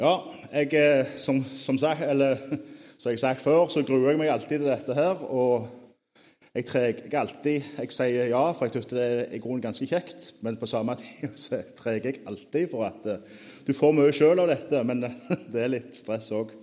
Ja, som jeg sagt før, så gruer jeg meg alltid til dette her, og jeg sier ja, for jeg synes det er i grunnen ganske kjekt, men på samme tid så treger jeg alltid for at du får mye selv av dette, men det er litt stress også.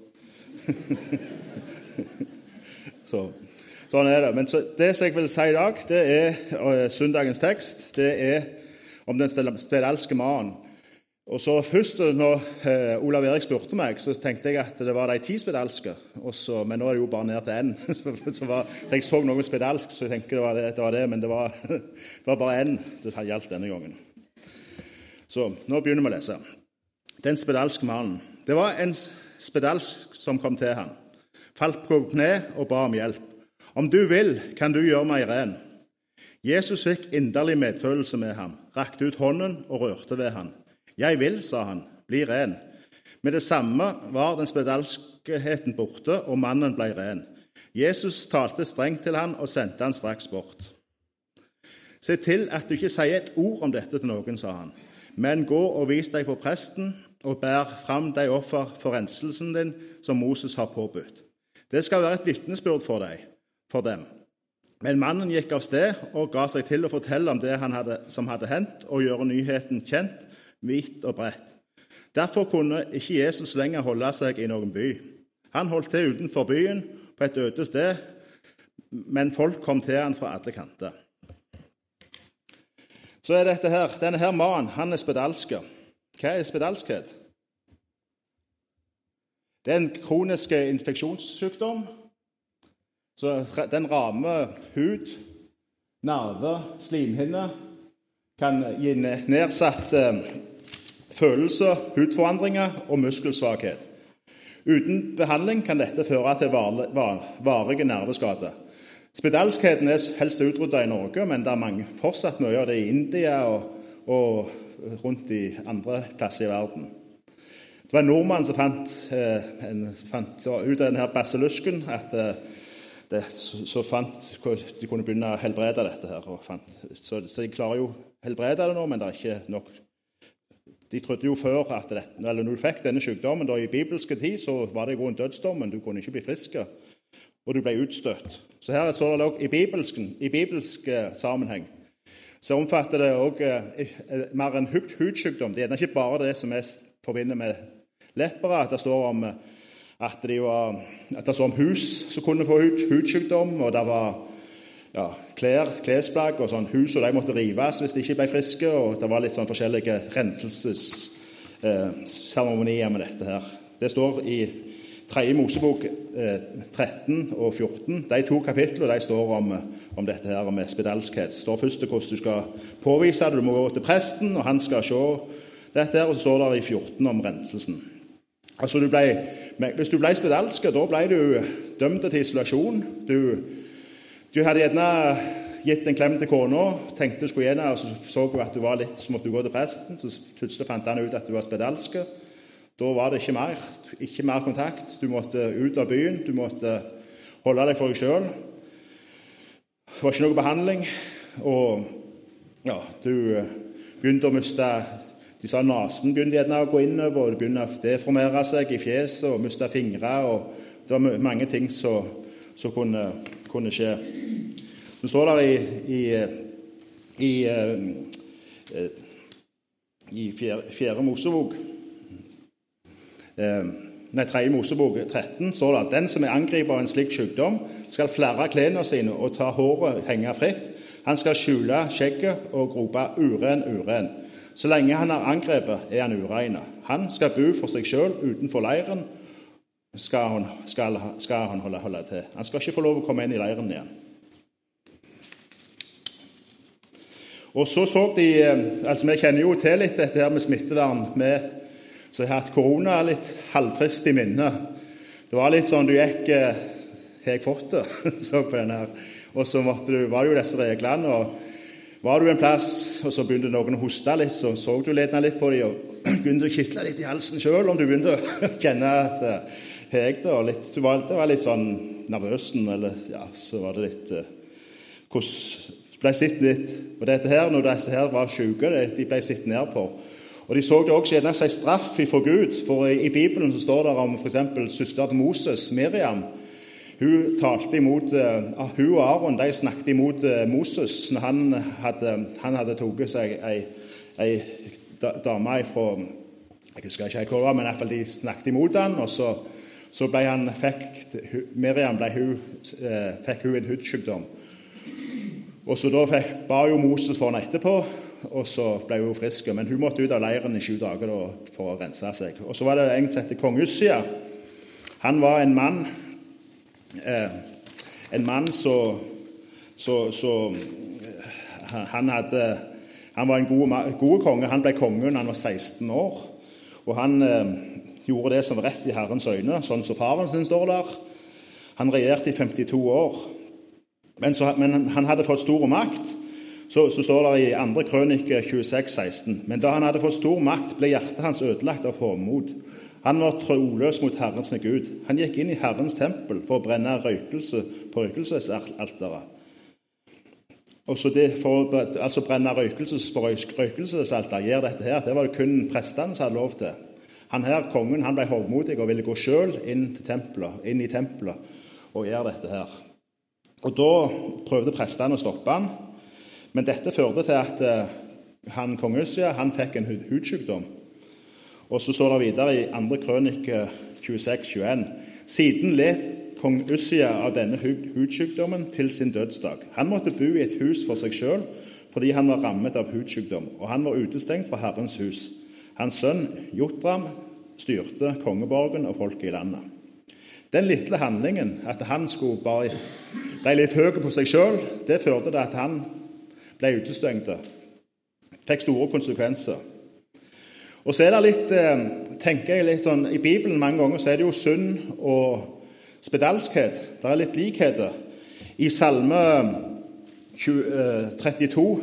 Sånn er det. Men det som jeg vil si i dag, det er søndagens tekst, det er om den spedalske mannen. Og så først når Olav Erik spurte meg, så tenkte jeg at det var de 10 spedalske, men nå er det jo bare ned til en. Jeg så noe spedalsk, så jeg tenkte det var det, men det var bare en det gjaldt denne gangen. Så nå begynner vi å lese. Den spedalske mannen. Det var en spedalsk som kom til han, falt på kne og ba om hjelp. Om du vil, kan du gjøre meg ren. Jesus fikk inderlig medfølelse med ham, rakte ut hånden og rørte ved ham. Jeg vil, sa han, bli ren. Med det samme var den spedalskheten borte, og mannen ble ren. Jesus talte strengt til han og sendte han straks bort. Se til at du ikke sier et ord om dette til noen, sa han, men gå og vis deg for presten og bær fram de offer for renselsen din som Moses har påbudt. Det skal være et vitnesbyrd for dem. Men mannen gikk av sted og ga seg til å fortelle om det som hadde hendt, og gjøre nyheten kjent, vidt og bredt. Derfor kunne ikke Jesus lenger holde seg i noen by. Han holdt til utenfor byen på et øde sted, men folk kom til han fra alle kanter. Så er denne her mannen, han er spedalske. Hva er spedalskhet? Det er en kronisk infeksjonssykdom, så den rammer hud, nerve, slimhinne, kan gi nedsatt følelser, hudforandringer og muskelsvakhet. Uten behandling kan dette føre til varige nerveskader. Spedalskheten er helst utryddet i Norge, men det er fortsatt mye av det i India og rundt i andre plasser i verden. Det var en nordmann som fant ut av denne basilusken at de kunne begynne å helbrede dette her. Så de klarer jo å helbrede det nå, men det er ikke nok. De trodde jo før at når du fikk denne sykdommen, da i bibelske tid, så var det jo en dødsdom, men du kunne ikke bli frisk, og du ble utstøtt. Så her står det også i bibelsk sammenheng. Så omfatter det også mer en hudsykdom. Det er ikke bare det som forbinder med leppere. Det står om at det står om hus som kunne få hudsykdom, og det var klesplagg og sånn hus, og de måtte rives hvis de ikke ble friske, og det var litt sånn forskjellige renselsesseremonier med dette her. Det står i 3. Mosebok 13 og 14. De 2 kapitlene de står om dette her med spedalskhet. Det står først hvordan du skal påvise det. Du må gå til presten, og han skal se dette her, og så står det i 14 om renselsen. Altså, hvis du ble spedalsk, da ble du dømt til isolasjon. Du hadde gjerne gitt en klem til kona, tenkte du skulle igjen, og så at du var litt, så måtte du gå til presten, så plutselig fant han ut at du var spedalske. Da var det ikke mer kontakt. Du måtte ut av byen, du måtte holde deg for deg selv. Det var ikke noe behandling, og du begynte å miste, de sa nasen begynte gjerne å gå innover, og du begynte å deformere seg i fjeset og miste fingre, og det var mange ting som kunne skje. Så står det i 4. Mosebok 3. Mosebok 13 står det at den som er angripet av en slik sykdom skal flerre klærne sine og ta håret henge fritt. Han skal skjule skjegget og grope uren. Så lenge han er angrepet, er han urein. Han skal bo for seg selv utenfor leiren, skal han holde til. Han skal ikke få lov å komme inn i leiren igjen. Og så de, vi kjenner jo til litt dette her med smittevern, så jeg har hatt korona litt halvfrist i minnet. Det var litt sånn, du gikk, har jeg fått det, så på den her. Og så var det jo disse reglene, og var du en plass, og så begynte noen å hoste litt, så du ledende litt på dem, og begynte å kittle litt i halsen selv, om du begynte å kjenne at jeg da, det var litt sånn nervøsen, så var det litt, hvordan ble sittende litt, og dette her, når disse her var syke, de ble sittende ned på, Og de så det også gjerne som en straff fra Gud, for i Bibelen så står det om for eksempel søster til Moses, Miriam. Hun talte imot, hun og Aaron, de snakket imot Moses når han hadde taget seg en dame fra, jeg husker ikke hvor det var, men i hvert fall de snakket imot han, og så Miriam fikk hun en hudsykdom. Og så da ba jo Moses for henne etterpå, og så ble hun frisk, men hun måtte ut av leiren i 7 dager da, for å rense seg. Og så var det en som heter kong Ussia. Han var en mann han var en god konge. Han ble konge når han var 16 år, og han gjorde det som var rett i Herrens øyne, sånn som faren sin står der. Han regjerte i 52 år, men han hadde fått stor makt. Så står det i 2. krønike 26:16. Men da han hadde fått stor makt, ble hjertet hans ødelagt av hovmod. Han var troløs mot Herrens Gud. Han gikk inn i Herrens tempel for å brenne røykelse på røkelsesalteret. Og så det for å brenne røykelse på røkelsesalteret, gjør dette her, det var det kun prestene som hadde lov til. Han her, kongen, han ble hovmodig og ville gå selv inn i tempelet og gjøre dette her. Og da prøvde prestene å stoppe han. Men dette førte til at kong Ussia, han fikk en hudsykdom. Og så står det videre i 2. krønike 26:21. Siden led kong Ussia av denne hudsykdommen til sin dødsdag. Han måtte bo i et hus for seg selv, fordi han var rammet av hudsykdom, og han var utestengt fra Herrens hus. Hans sønn Jotram styrte kongeborgen og folket i landet. Den lille handlingen, at han skulle bare ble litt høy på seg selv, det førte til at han ble utestengt. Fikk store konsekvenser. Og så er det litt, tenker jeg litt sånn, i Bibelen mange ganger så er det jo synd og spedalskhet. Det er litt likheter. I Salme 32,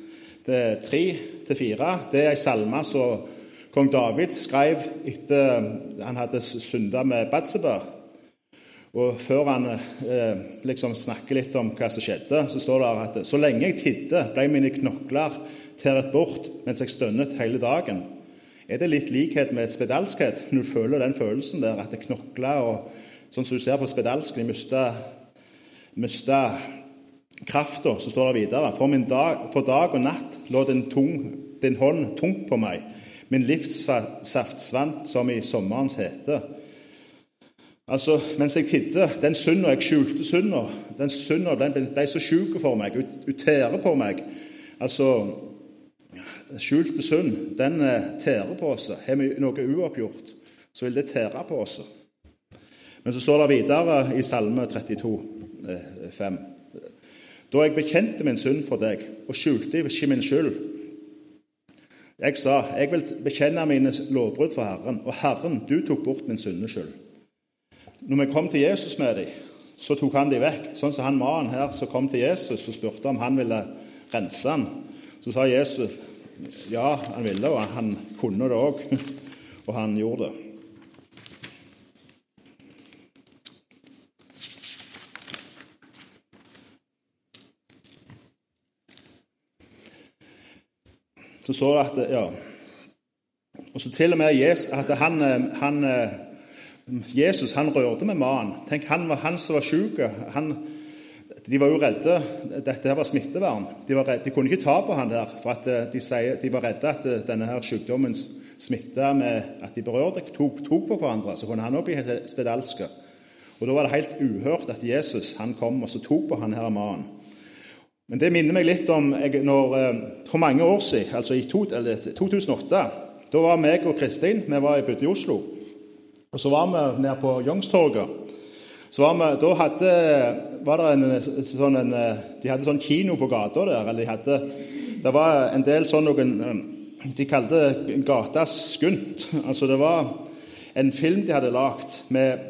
3-4, det er en salme som kong David skrev etter han hadde syndet med Batseba. Og før han liksom snakker litt om hva som skjedde, så står det at så lenge jeg tidde, ble mine knokler tæret bort mens jeg stønnet hele dagen. Er det litt likhet med spedalskhet? Når du føler den følelsen der, at det knokler, og sånn som du ser på spedalsk, de mistet kraften, så står det videre. For dag og natt lå din hånd tungt på meg. Min livssaft svant som i sommerens hete. Altså, mens jeg tidde, den synden jeg skjulte synden, den ble så syk for meg, tærer på meg. Altså, skjulte synd, den tærer på oss. Har vi noe uoppgjort, så vil det tære på oss. Men så står det videre i Salme 32:5. Da jeg bekjente min synd for deg, og skjulte ikke min skyld. Jeg sa, jeg vil bekjenne mine lovbrudd for Herren, og Herren, du tok bort min syndeskyld. Når vi kom til Jesus med dem, så tok han dem vekk. Sånn som han mannen her som kom til Jesus og spurte om han ville rense han. Så sa Jesus, ja, han ville, og han kunne det også. Og han gjorde det. Så står det at, ja, og så til og med Jesus, at Jesus, han rørte med mannen. Tenk, han var han som var syk. De var jo redde. Dette her var smittevern. De kunne ikke ta på han der, for at de var redde at denne her sykdommen smittet med at de berørte, tok på hverandre, så kunne han også bli spedalske. Og da var det helt uhørt at Jesus, han kom og så tok på han her mannen. Men det minner meg litt om for mange år siden, altså i 2008, da var meg og Kristin, vi var bodde i Oslo, og så var vi nede på Youngstorget. Var det de hadde sånn kino på gata der, eller det var en del sånn de kalte gatas skunt. Altså det var en film de hadde lagt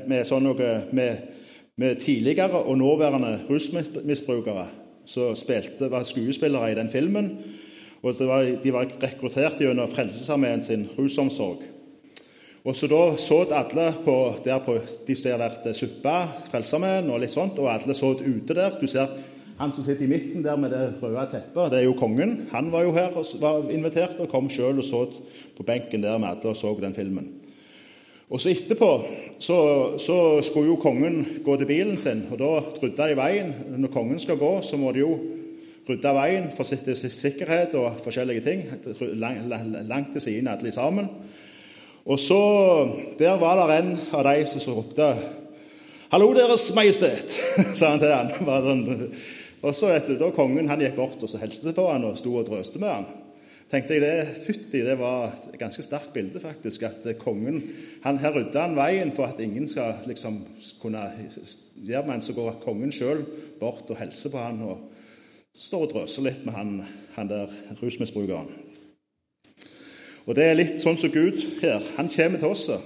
med tidligere og nåværende rusmisbrukere, som var skuespillere i den filmen, og de var rekruttert gjennom Frelsesarmeen sin rusomsorg. Og så da så alle på de som har vært suppa, Frelsesarmeen og litt sånt, og alle så ute der. Du ser Han som sitter i midten der med det røde teppet, det er jo kongen. Han var jo her og var invitert og kom selv og så på benken der med alle og så den filmen. Og så etterpå så skulle jo kongen gå til bilen sin, og da rydda de veien. Når kongen skal gå, så må de jo rydde veien for sitt sikkerhet og forskjellige ting. Langt til siden alle sammen. Og så, der var det en av de som ropte, «Hallo, Deres Majestet», sa han til han. Og så da kongen han gikk bort og så hilste på han og stod og drøste med han. Tenkte jeg det var et ganske sterkt bilde faktisk, at kongen, her ryddet han veien for at ingen skal liksom kunne gjøre, men så går kongen selv bort og hilser på han og står og drøser litt med han der rusmisbrukeren. Og det er litt sånn som Gud her. Han kommer til oss.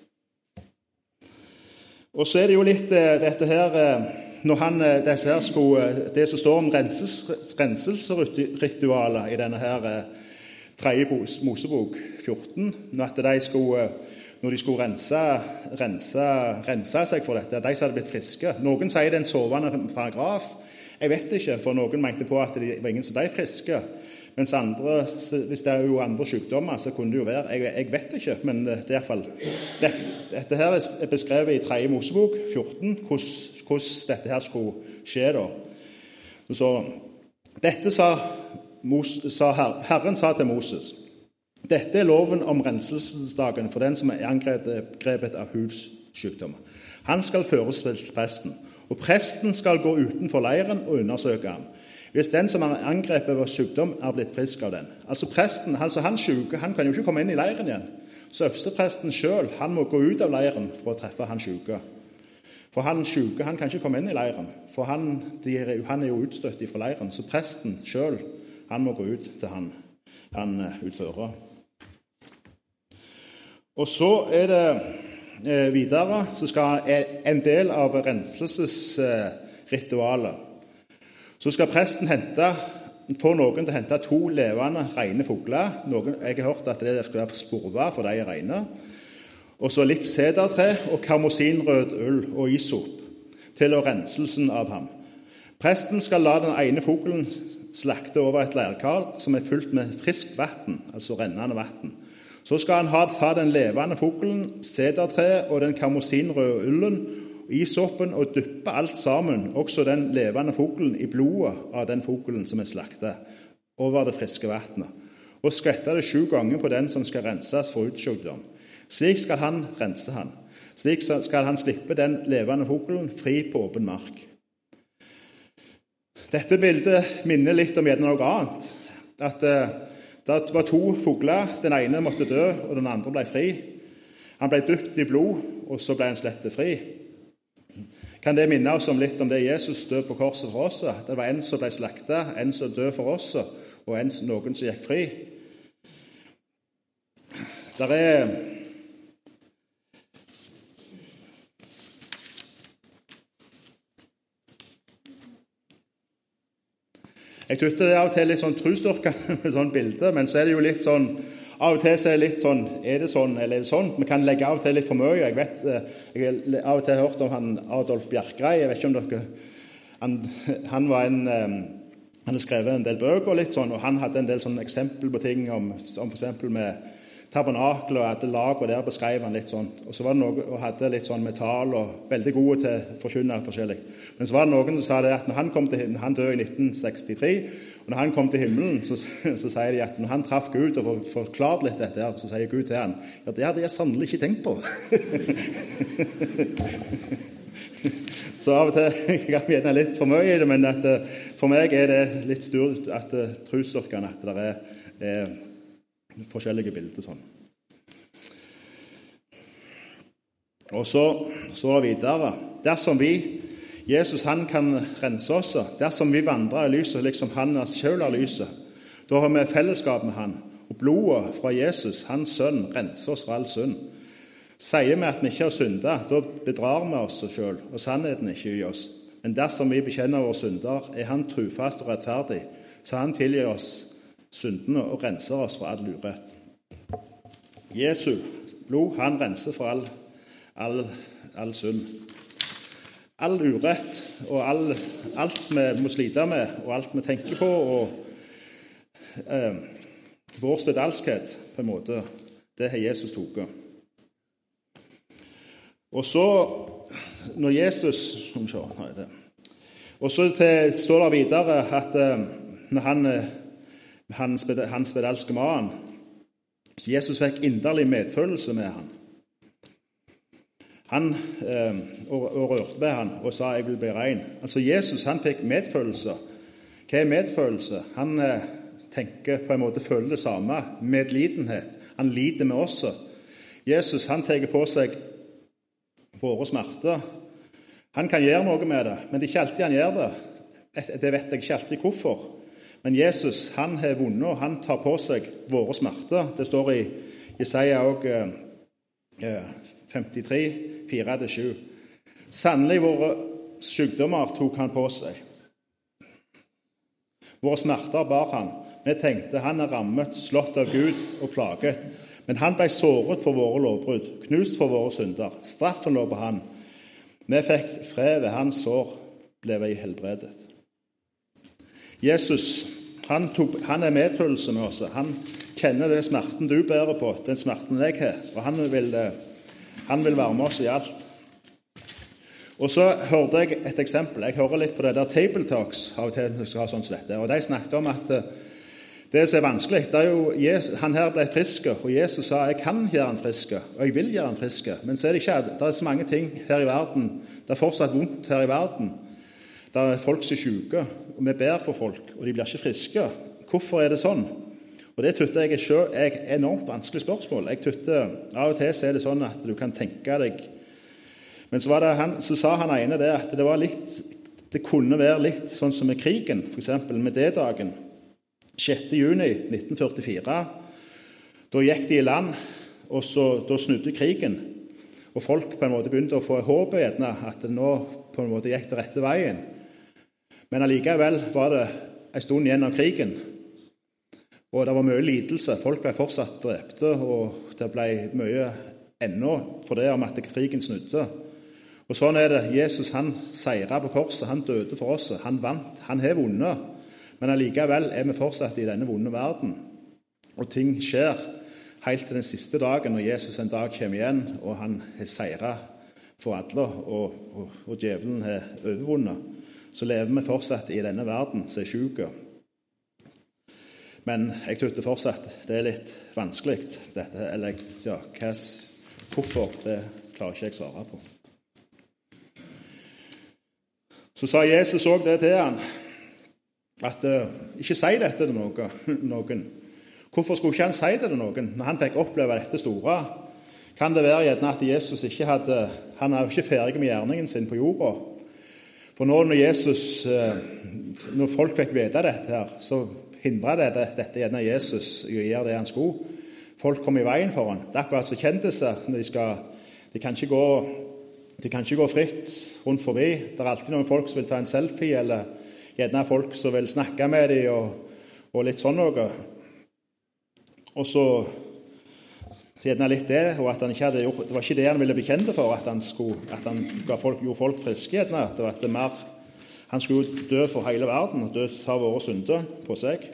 Og så er det jo litt dette her, når det som står om renselsesritualer i denne her 3. Mosebok 14, når de skulle rense seg for dette, de som hadde blitt friske. Noen sier det er en sovende paragraf. Jeg vet ikke, for noen mente på at det var ingen som ble friske. Mens andre, hvis det er jo andre sykdommer, så kunne det jo være. Jeg vet ikke, men det er i hvert fall. Dette her er beskrevet i 3. Mosebok 14, hvordan dette her skulle skje da. Så, dette Herren sa til Moses, dette er loven om renselsesdagen for den som er angrepet av hudssykdommer. Han skal føres til presten, og presten skal gå utenfor leiren og undersøke ham. Hvis den som er angrepet av sykdom er blitt frisk av den. Altså presten, han syke, han kan jo ikke komme inn i leiren igjen. Så øverstepresten selv, han må gå ut av leiren for å treffe han syke. For han syke, han kan ikke komme inn i leiren. For han er jo utstøtt fra leiren. Så presten selv, han må gå ut til han utfører. Og så er det videre, så skal en del av renselsesritualet. Så skal presten få noen til å hente 2 levende, rene fugler. Jeg har hørt at det skal være sporva for de rene. Og så litt sedertre og karmosinrød ull og isop til renselsen av ham. Presten skal la den ene fuglen slakte over et leirkar som er fullt med friskt vatten, altså rennende vatten. Så skal han ta den levende fuglen, sedertre og den karmosinrøde ullen, isoppen og dyppe alt sammen, også den levende fuglen, i blodet av den fuglen som er slaktet, over det friske vattnet. Og skvette det 7 ganger på den som skal renses for utsykdom. Slik skal han rense han. Slik skal han slippe den levende fuglen fri på åpen mark. Dette bildet minner litt om noe annet. At det var 2 fugler, den ene måtte dø, og den andre ble fri. Han ble dypt i blod, og så ble han slettet fri. Kan det minne oss litt om det Jesus døde på korset for oss? Det var en som ble slaktet, en som døde for oss, og noen som gikk fri. Jeg synes det av og til litt sånn trosstyrkende med sånn bilde, men så er det jo litt sånn, av og til så er det litt sånn, er det sånn eller er det sånn? Vi kan legge av og til litt for mye. Jeg har av og til hørt om han Adolf Bjerkreim, jeg vet ikke om dere, han var han har skrevet en del bøker og litt sånn, og han hadde en del sånne eksempel på ting om for eksempel med tabernakel og hadde lag, og der beskrev han litt sånn. Og så var det noe, og hadde litt sånn metall, og veldig gode til å forkynne forskjellig. Men så var det noen som sa det at når han døde i 1963, og når han kom til himmelen, så sier de at når han traff Gud og forklarte litt dette her, så sier Gud til han, ja, det hadde jeg sannelig ikke tenkt på. Så av og til kan vi gjerne litt for mye i det, men at, for meg er det litt stort at trosstyrkene, at det er forskjellige bilder sånn. Og så er det videre. Dersom Jesus han kan rense oss, dersom vi vandrer i lyset, liksom han selv er lyset, da har vi fellesskap med han, og blodet fra Jesus, hans sønn, renser oss fra all synd. Sier vi at vi ikke har syndet, da bedrar vi oss selv, og sannheten er ikke i oss. Men dersom vi bekjenner våre synder, er han trufast og rettferdig, så han tilgir oss syndene og renser oss fra all urett. Jesu blod, han renser for all synd. all urett og alt vi må slite med, og alt vi tenker på, og vår spedalskhet, på en måte, det har Jesus tatt. Og så, når Jesus og så står det videre at når han spedalske mannen, så Jesus fikk inderlig medfølelse med han og rørte ved han og sa, jeg vil bli ren. Altså Jesus, han fikk medfølelse. Hva er medfølelse? Han tenker på en måte, føler det samme, medlidenhet. Han lider med oss. Jesus, han tar på seg våre smerter. Han kan gjøre noe med det, men det er ikke alltid han gjør det. Det vet jeg ikke alltid hvorfor. Men Jesus, han har vunnet, og han tar på seg våre smerter. Det står i Jesaja også, 53, 4-7. Sannelig våre sykdommer tok han på seg. Våre smerter bar han. Vi tenkte han er rammet, slått av Gud og plaget. Men han ble såret for våre lovbrudd, knust for våre synder. Straffen lå på han. Vi fikk fred ved hans sår, ble vi helbredet. Jesus, han er medfølelse med oss. Han kjenner den smerten du bærer på, den smerten jeg har. Og han vil være med oss i alt. Og så hørte jeg et eksempel. Jeg hører litt på det der Table Talks av og til, sånn som dette. Og de snakket om at det som er vanskelig, det er jo han her ble frisk, og Jesus sa, jeg kan gjøre han frisk, og jeg vil gjøre han frisk. Men så er det ikke, det er så mange ting her i verden, det er fortsatt vondt her i verden. Det er folk som er syke, og vi ber for folk, og de blir ikke friske. Hvorfor er det sånn? Og det tytte jeg selv er et enormt vanskelig spørsmål. Jeg tytte, av og til så er det sånn at du kan tenke deg. Men så sa han ene det, at det kunne være litt sånn som med krigen, for eksempel med D-dagen. 6. juni 1944, da gikk de i land, og da snudde krigen, og folk på en måte begynte å få håp gjerne, at det nå på en måte gikk det rette veien. Men allikevel var det en stund igjen av krigen, og det var mye lidelse. Folk ble fortsatt drepte, og det ble mye ennå for det om at krigen snudde. Og sånn er det. Jesus, han seiret på korset, han døde for oss, han vant, han har vunnet. Men allikevel er vi fortsatt i denne vonde verden, og ting skjer helt til den siste dagen, når Jesus en dag kommer igjen, og han har seiret for alle, og djevelen har overvunnet. Så lever vi fortsatt i denne verden som er syke. Men jeg tror fortsatt det er litt vanskelig, dette, eller ja, hvorfor, det klarer ikke jeg svare på. Så sa Jesus også det til han, at ikke si dette til noen. Hvorfor skulle ikke han si det til noen når han fikk oppleve dette store? Kan det være gjerne at Jesus han er ikke ferdig med gjerningen sin på jorda? For når folk fikk vite dette her, så hindret dette gjerne Jesus i å gjøre det han skulle. Folk kom i veien for han. Det er akkurat så kjendiser, de kan ikke gå fritt rundt forbi. Det er alltid noen folk som vil ta en selfie, eller gjerne folk som vil snakke med dem, og litt sånn noe. Og så gjerne litt det, og at han ikke hadde gjort, det var ikke det han ville bli kjent for, at han gjorde folk friske, gjerne. Det var mer, han skulle dø for hele verden, og ta våre synder på seg.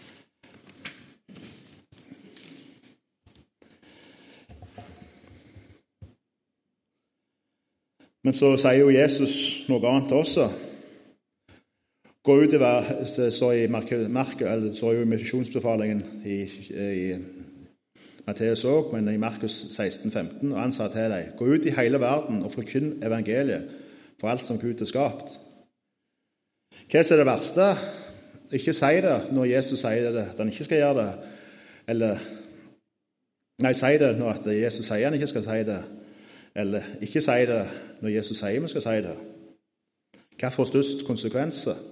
Men så sier jo Jesus noe annet også. Gå ut så i eller så jo i misjonsbefalingen i Matteus også, men i Markus 16,15, og han sa til deg, gå ut i hele verden og forkynn evangeliet for alt som Gud har skapt. Hva er det verste? Ikke si det når Jesus sier det, at han ikke skal gjøre det, si det når at Jesus sier han ikke skal si det, eller ikke si det når Jesus sier vi skal si det. Hva får størst konsekvenser?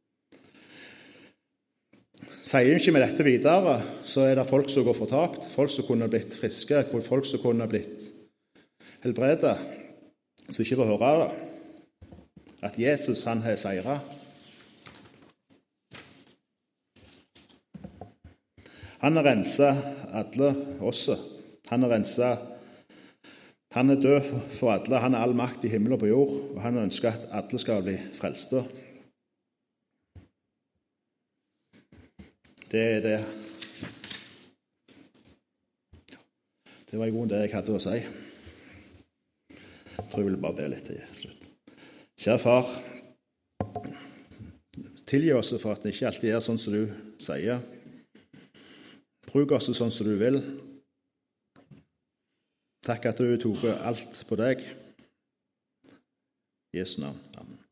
Sier ikke med dette videre, så er det folk som går fortapt, folk som kunne blitt friske, folk som kunne blitt helbredet, som ikke får høre det. At Jesus, han har seiret. Han har renset alle også. Han Han er død for alle. Han har all makt i himmel og på jord, og han ønsker at alle skal bli frelste. Det er det. Det var i grunnen det jeg hadde å si. Jeg tror jeg vil bare be litt til slutt. Kjære far, tilgi oss for at det ikke alltid er sånn som du sier. Bruk oss sånn som du vil. Takk at du tok alt på deg. I Jesu navn. Amen.